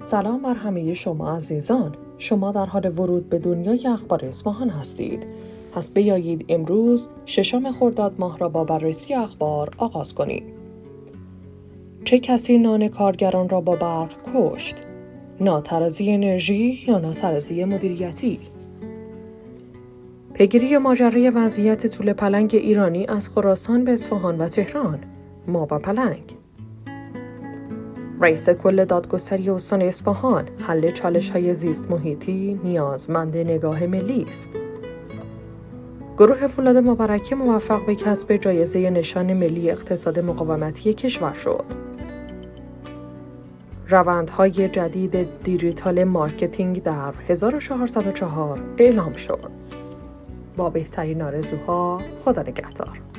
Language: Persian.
سلام بر همه شما عزیزان. شما در حال ورود به دنیای اخبار اصفهان هستید. پس بیایید امروز 6 خرداد ماه را با بررسی اخبار آغاز کنیم. چه کسی نان کارگران را با برق کشت؟ ناترازی انرژی یا ناترازی مدیریتی؟ پیگیری ماجرای وضعیت توله پلنگ ایرانی از خراسان به اصفهان و تهران. ما و پلنگ. رئیس کل دادگستری استان اصفهان: حل چالش‌های زیست محیطی نیازمند نگاه ملی است. گروه فولاد مبارکه موفق به کسب جایزه نشان ملی اقتصاد مقاومتی کشور شد. روندهای جدید دیجیتال مارکتینگ در 1404 اعلام شد. با بهترین آرزوها، خدا نگهدار.